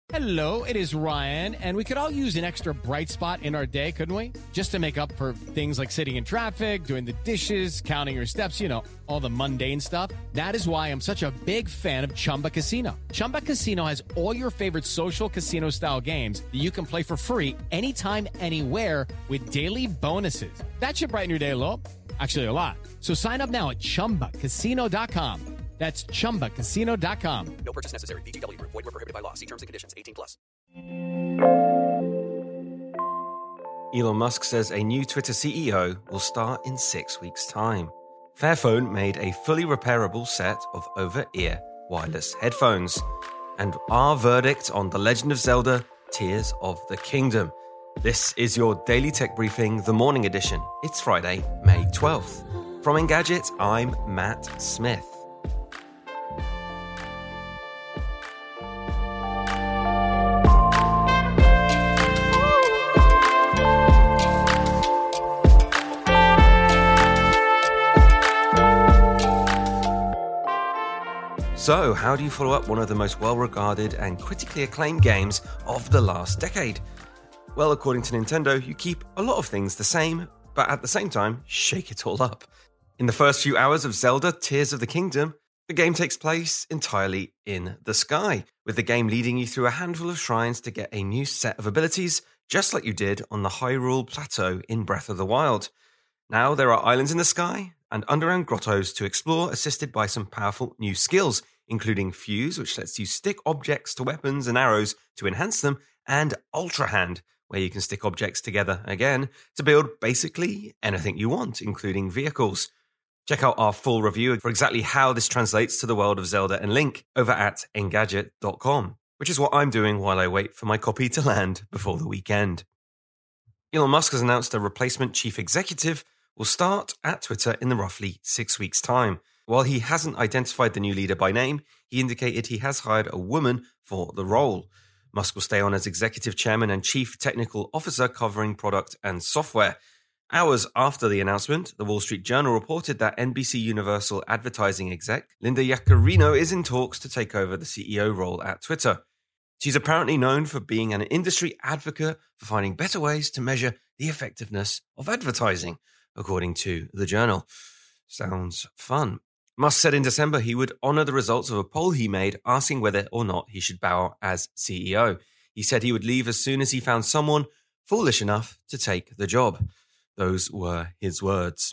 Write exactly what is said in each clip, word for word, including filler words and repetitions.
Hello, it is Ryan, and we could all use an extra bright spot in our day, couldn't we? Just to make up for things like sitting in traffic, doing the dishes, counting your steps, you know, all the mundane stuff. That is why I'm such a big fan of Chumba Casino. Chumba Casino has all your favorite social casino-style games that you can play for free anytime, anywhere with daily bonuses. That should brighten your day a little. Actually, a lot. So sign up now at chumba casino dot com. That's chumba casino dot com. No purchase necessary. V G W. Void where prohibited by law. See terms and conditions. eighteen plus. Elon Musk says a new Twitter C E O will start in six weeks' time. Fairphone made a fully repairable set of over-ear wireless headphones. And our verdict on The Legend of Zelda: Tears of the Kingdom. This is your Daily Tech Briefing, the morning edition. It's Friday, May twelfth. From Engadget, I'm Matt Smith. So, how do you follow up one of the most well-regarded and critically acclaimed games of the last decade? Well, according to Nintendo, you keep a lot of things the same, but at the same time, shake it all up. In the first few hours of Zelda: Tears of the Kingdom, the game takes place entirely in the sky, with the game leading you through a handful of shrines to get a new set of abilities, just like you did on the Hyrule Plateau in Breath of the Wild. Now there are islands in the sky and underground grottos to explore, assisted by some powerful new skills, including Fuse, which lets you stick objects to weapons and arrows to enhance them, and Ultra Hand, where you can stick objects together again to build basically anything you want, including vehicles. Check out our full review for exactly how this translates to the world of Zelda and Link over at Engadget dot com, which is what I'm doing while I wait for my copy to land before the weekend. Elon Musk has announced a replacement chief executive will start at Twitter in the roughly six weeks' time. While he hasn't identified the new leader by name, he indicated he has hired a woman for the role. Musk will stay on as executive chairman and chief technical officer, covering product and software. Hours after the announcement, the Wall Street Journal reported that N B C Universal advertising exec Linda Yaccarino is in talks to take over the C E O role at Twitter. She's apparently known for being an industry advocate for finding better ways to measure the effectiveness of advertising, according to the Journal. Sounds fun. Musk said in December he would honor the results of a poll he made asking whether or not he should bow as C E O. He said he would leave as soon as he found someone foolish enough to take the job. Those were his words.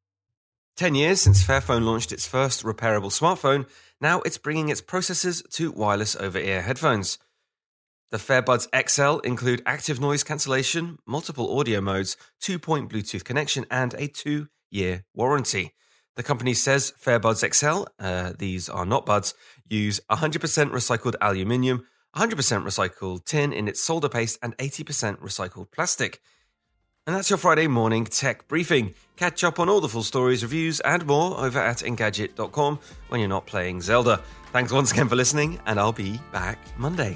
Ten years since Fairphone launched its first repairable smartphone, now it's bringing its processors to wireless over-ear headphones. The FairBuds X L include active noise cancellation, multiple audio modes, two-point Bluetooth connection, and a two-year warranty. The company says FairBuds X L, uh, these are not buds, use one hundred percent recycled aluminium, one hundred percent recycled tin in its solder paste, and eighty percent recycled plastic. And that's your Friday morning tech briefing. Catch up on all the full stories, reviews, and more over at Engadget dot com when you're not playing Zelda. Thanks once again for listening, and I'll be back Monday.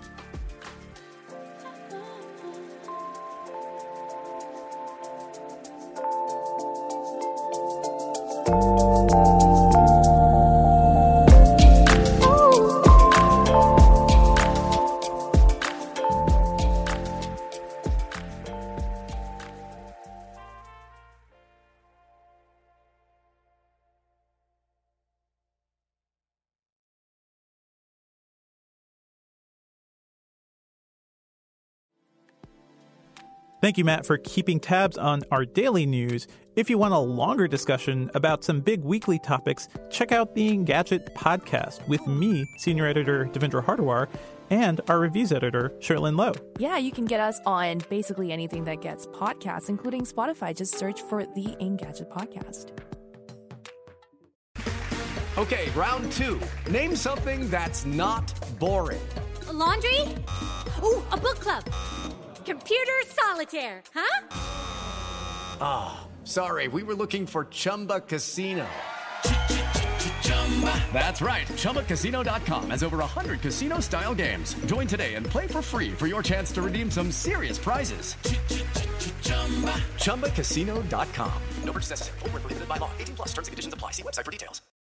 Thank you, Matt, for keeping tabs on our daily news. If you want a longer discussion about some big weekly topics, check out the Engadget podcast with me, senior editor Devendra Hardawar, and our reviews editor, Sherlyn Lowe. Yeah, you can get us on basically anything that gets podcasts, including Spotify. Just search for the Engadget podcast. Okay, round two. Name something that's not boring. A laundry? Ooh, a book club. Computer solitaire, huh? Ah, oh, sorry, we were looking for Chumba Casino. That's right, Chumba Casino dot com has over one hundred casino-style games. Join today and play for free for your chance to redeem some serious prizes. Chumba Casino dot com. No purchase necessary. Void where prohibited by law. eighteen plus. Terms and conditions apply. See website for details.